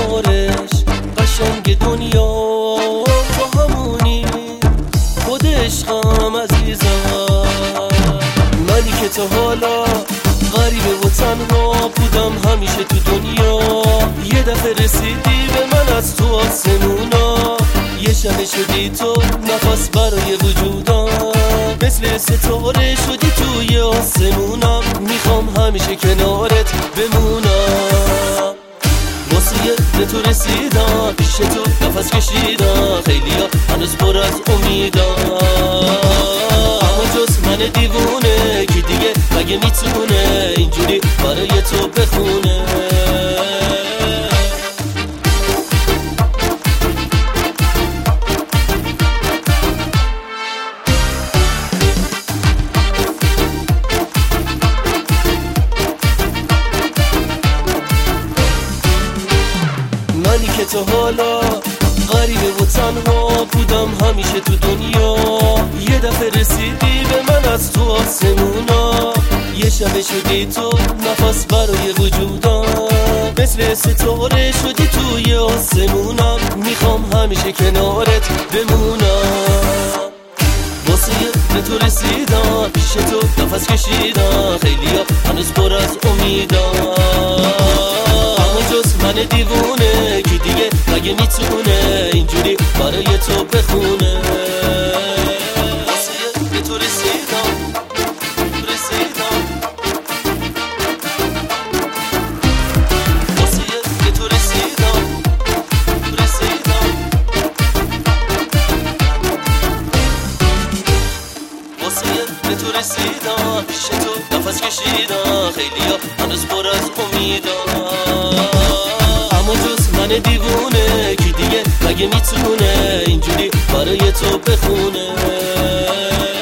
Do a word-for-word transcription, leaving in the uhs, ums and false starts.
کنارش قشنگ دنیا با همونی خود عشقم عزیزم. منی که تا حالا غریب و تنها بودم همیشه تو دنیا، یه دفعه رسیدی به من از تو آسمونا، یه شب شدی تو نفس برای وجودم، مثل ستاره شدی توی آسمونم، میخوام همیشه کنارت بمونم. واسه به تو رسیدم، پیش تو نفس کشیدم، خیلیا هنوز پر از امیدم، اما جز من دیوونه کی دیگه مگه میتونه اینجوری برای تو بخونه. منی که تا حالا غریبه و تنها بودم همیشه تو دنیا، یه دفعه رسیدی به من از تو آسمونا، یه شب شدی تو نفس برای وجودم، مثل ستاره شدی توی آسمونم، میخوام همیشه کنارت بمونم. واسه به تو رسیدم، پیش تو نفس کشیدم، خیلیا هنوز پر از امیدم، اما جز من دیوونه کی دیگه مگه میتونه اینجوری برای تو بخونه. واسه به تو رسیدم رسیدم واسه به تو رسیدم رسیدم واسه به تو رسیدم، پیش تو نفس کشیدم، خیلیا هنوز پر از امیدم، اما جز من دیوونه کی دیگه مگه میتونه اینجوری برای تو بخونه.